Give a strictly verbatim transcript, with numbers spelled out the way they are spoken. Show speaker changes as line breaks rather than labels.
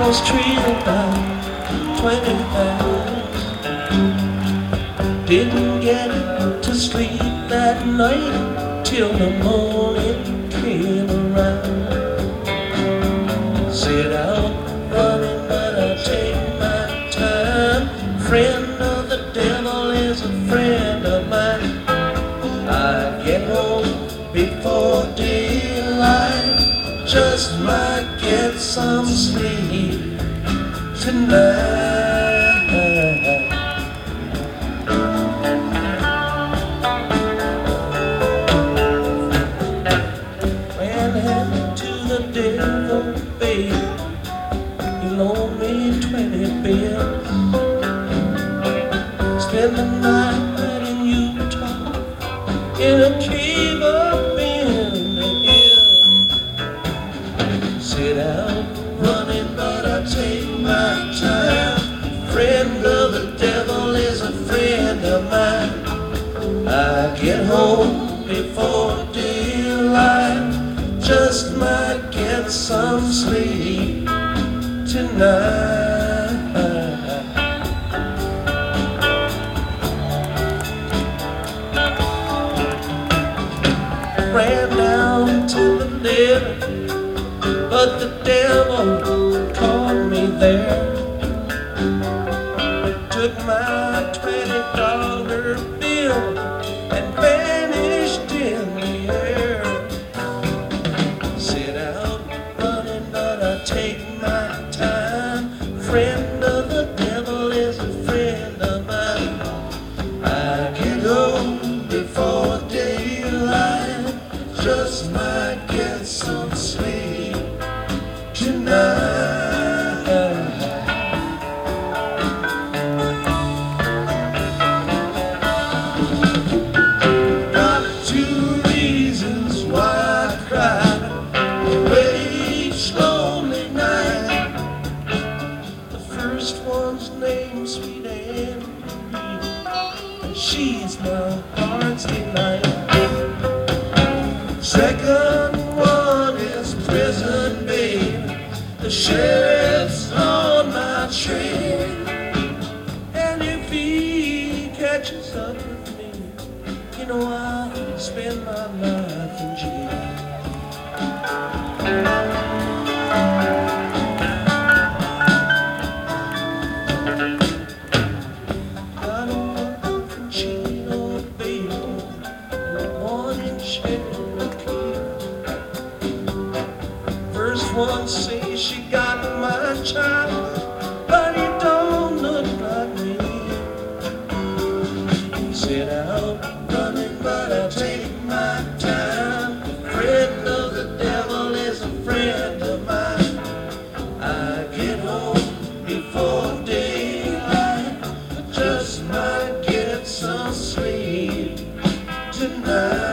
was treated about twenty hours. Didn't get to sleep that night till the morning came around. Set out running, but I take my time. Friend of the devil is a friend of mine. I get home before daylight, just might get some sleep tonight. Ran head to the devil, baby. He loaned me twenty bills. Spend the night in Utah in a cave up in the hill. Sit out running, but I take my time. Friend of the devil is a friend of mine. I get home before daylight, just might get some sleep tonight. Ran down to the living, but the devil caught me there. Took my twenty dollar bill and vanished in the air. Sit out running, but I take my time. Friend of the devil is a friend of mine. I get home before daylight, just might get some sleep tonight. Got two reasons why I cry each lonely night. The first one's named Sweet Anne Marie, and she's my heart's delight. Second one is prison, babe. The sheriff's on my trail, and if he catches up with me, you know I'll spend my life in jail. Got a Frappuccino, baby, one in Cherokee. First one say she got my child, but he don't look like me. Sit out running, but I take my time. Friend of the devil is a friend of mine. I get home before daylight, just might get some sleep tonight.